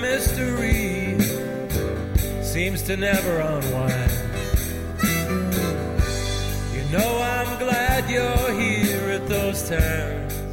mystery seems to never unwind. You know I'm glad you're here at those times.